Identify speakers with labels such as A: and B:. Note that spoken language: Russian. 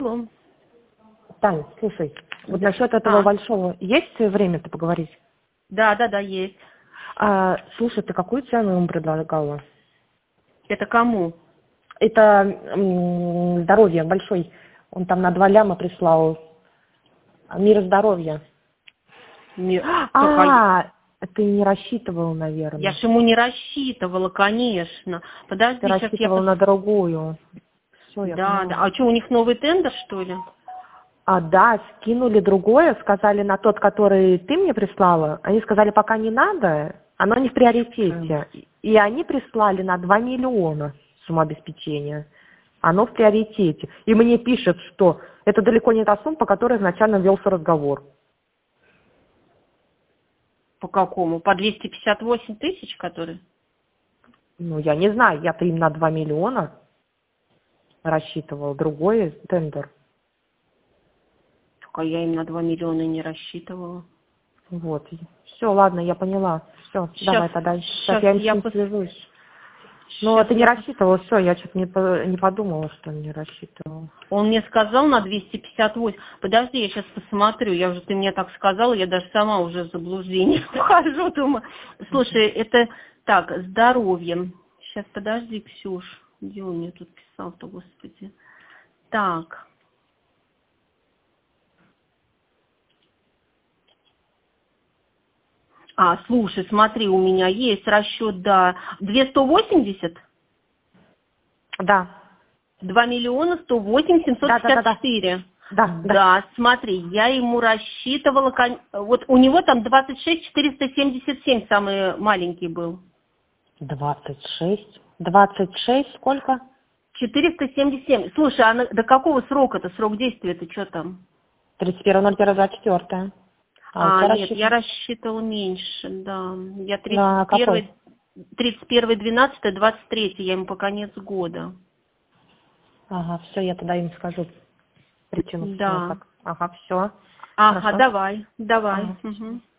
A: Алло.
B: Тань, слушай, вот насчет этого большого, есть время-то поговорить?
A: Да, есть.
B: Слушай, ты какую цену ему предлагала?
A: Это кому?
B: Это здоровье большой. Он там на 2 ляма прислал. Мира здоровья. Ты не рассчитывал, наверное.
A: Я ж ему не рассчитывала, конечно. Подожди,
B: Ты
A: сейчас
B: рассчитывал на другую. Все, я
A: Да.
B: поняла.
A: А что, у них новый тендер, что ли?
B: Да, скинули другое, сказали на тот, который ты мне прислала. Они сказали, пока не надо, оно не в приоритете. И они прислали на 2 миллиона сумма обеспечения. Оно в приоритете. И мне пишет, что это далеко не та сумма, по которой изначально велся разговор.
A: По какому? По 258 тысяч, которые?
B: Ну, я не знаю, я-то им на 2 миллиона рассчитывал. Другой тендер.
A: Только я им на 2 миллиона не рассчитывала.
B: Вот. Все, ладно, я поняла. Все, давай тогда. Сейчас я с ним свяжусь. Ну, ты не рассчитывала, все, я что-то не подумала, что не рассчитывала.
A: Он мне сказал на 258. Подожди, я сейчас посмотрю. Ты мне так сказала, я даже сама уже в заблуждение вхожу, думаю. Слушай, это так, здоровье. Сейчас, подожди, Ксюш. Где он мне тут писал-то, господи. Так. Слушай, смотри, у меня есть расчет, да. 280?
B: Да.
A: 2 миллиона 108 754. Да, смотри, я ему рассчитывала, вот у него там 26 477 самый маленький был.
B: 26 сколько?
A: 477. Слушай, а до какого срока-то, срок действия-то, что там?
B: 31.01.24.
A: Нет, я рассчитывала меньше, да. Я 31.12.23, я ему по конец года.
B: Ага, все, я тогда им скажу причину.
A: Да.
B: Ага, все.
A: Ага, давай.
B: Ага.
A: Угу.